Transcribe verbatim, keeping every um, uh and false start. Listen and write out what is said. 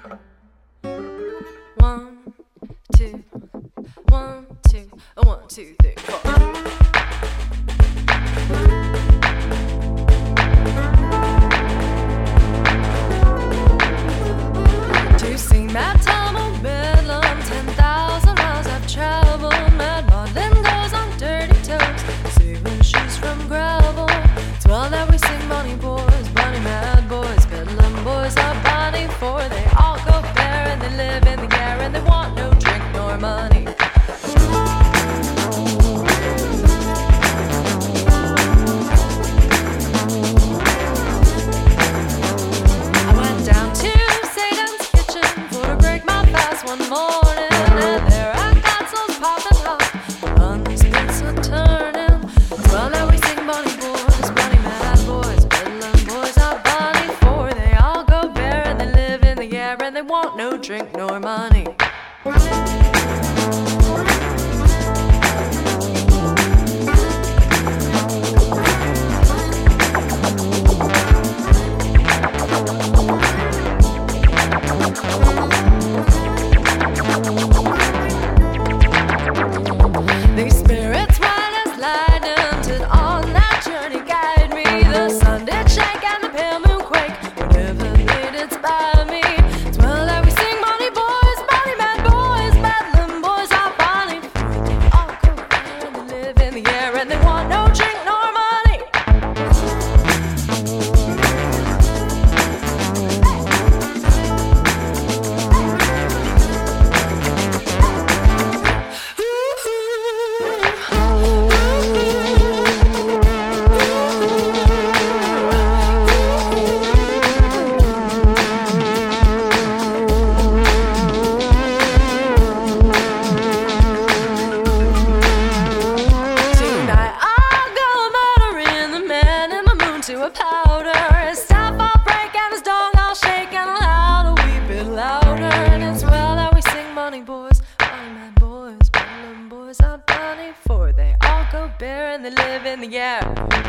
One, two, one, two, one, two, three, four. To sing that time of bedlam, ten thousand miles I've traveled. Mad Maudlin goes on dirty toes, saving shoes from gravel. It's well that we sing bunny boys, bunny mad boys, bedlam boys are bunny for. They all go bare and they live in the air and they want no drink nor money. One morning, and there are consoles popping hot, buns, bits are turning. Well, now we sing bunny boys, bunny mad boys, bedlam boys are bunny for. They all go bare and they live in the air and they want no drink nor money. These spirits white as lightning did on that journey guide me. The sun did shake and the pale moon quake whenever they did spy me. It's well that we sing bunny boys, bunny mad boys, bedlam boys are bunny. They all go there and they live in the air and they want no drink nor money. To a powder, his staff all break and his dong all shake and I'll howl a wee bit louder. And it's well that we sing bunny boys, bunny mad boys, bedlam boys are bunny for. They all go bare and they live in the air.